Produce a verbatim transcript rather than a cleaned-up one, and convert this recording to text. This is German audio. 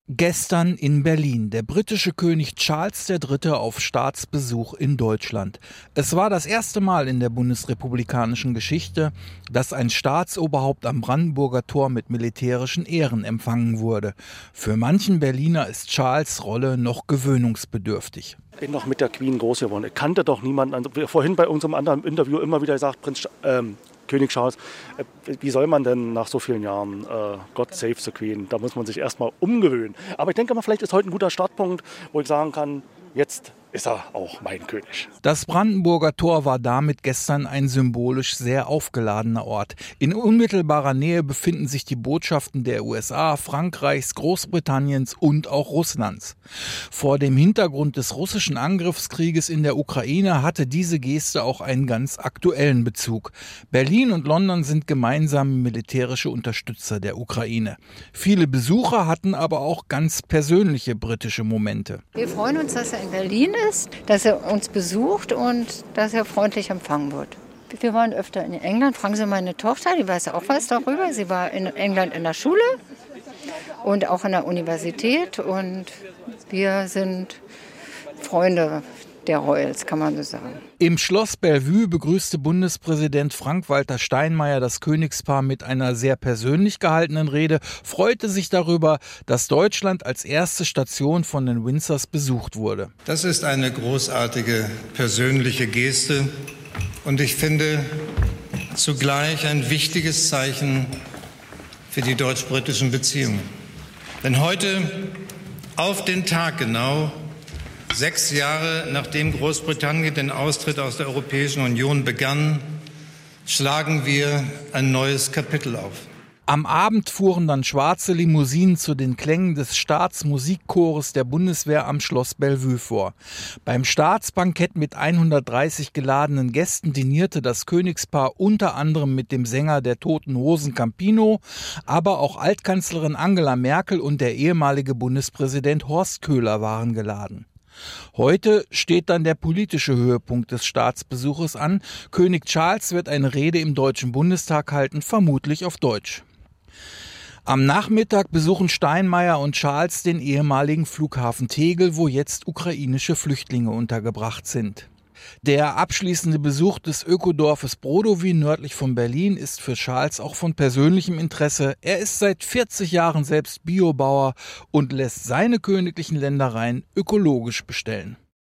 Gestern in Berlin, der britische König Charles der Dritte auf Staatsbesuch in Deutschland. Es war das erste Mal in der bundesrepublikanischen Geschichte, dass ein Staatsoberhaupt am Brandenburger Tor mit militärischen Ehren empfangen wurde. Für manchen Berliner ist Charles' Rolle noch gewöhnungsbedürftig. Ich bin noch mit der Queen groß geworden. Ich kannte doch niemanden. Also vorhin bei unserem anderen Interview immer wieder gesagt, Prinz ähm, König Charles, äh, wie soll man denn nach so vielen Jahren äh, God save the Queen? Da muss man sich erstmal umgewöhnen. Aber ich denke mal, vielleicht ist heute ein guter Startpunkt, wo ich sagen kann, jetzt ist er auch mein König. Das Brandenburger Tor war damit gestern ein symbolisch sehr aufgeladener Ort. In unmittelbarer Nähe befinden sich die Botschaften der U S A, Frankreichs, Großbritanniens und auch Russlands. Vor dem Hintergrund des russischen Angriffskrieges in der Ukraine hatte diese Geste auch einen ganz aktuellen Bezug. Berlin und London sind gemeinsame militärische Unterstützer der Ukraine. Viele Besucher hatten aber auch ganz persönliche britische Momente. Wir freuen uns, dass er in Berlin ist, dass er uns besucht und dass er freundlich empfangen wird. Wir waren öfter in England. Fragen Sie meine Tochter, die weiß auch was darüber. Sie war in England in der Schule und auch an der Universität. Und wir sind Freunde der Royals, kann man so sagen. Im Schloss Bellevue begrüßte Bundespräsident Frank-Walter Steinmeier das Königspaar mit einer sehr persönlich gehaltenen Rede, freute sich darüber, dass Deutschland als erste Station von den Windsors besucht wurde. Das ist eine großartige persönliche Geste und ich finde zugleich ein wichtiges Zeichen für die deutsch-britischen Beziehungen. Denn heute, auf den Tag genau, Sechs Jahre nachdem Großbritannien den Austritt aus der Europäischen Union begann, schlagen wir ein neues Kapitel auf. Am Abend fuhren dann schwarze Limousinen zu den Klängen des Staatsmusikchores der Bundeswehr am Schloss Bellevue vor. Beim Staatsbankett mit hundertdreißig geladenen Gästen dinierte das Königspaar unter anderem mit dem Sänger der Toten Hosen Campino, aber auch Altkanzlerin Angela Merkel und der ehemalige Bundespräsident Horst Köhler waren geladen. Heute steht dann der politische Höhepunkt des Staatsbesuches an. König Charles wird eine Rede im Deutschen Bundestag halten, vermutlich auf Deutsch. Am Nachmittag besuchen Steinmeier und Charles den ehemaligen Flughafen Tegel, wo jetzt ukrainische Flüchtlinge untergebracht sind. Der abschließende Besuch des Ökodorfes Brodowy nördlich von Berlin ist für Charles auch von persönlichem Interesse. Er ist seit vierzig Jahren selbst Biobauer und lässt seine königlichen Ländereien ökologisch bestellen.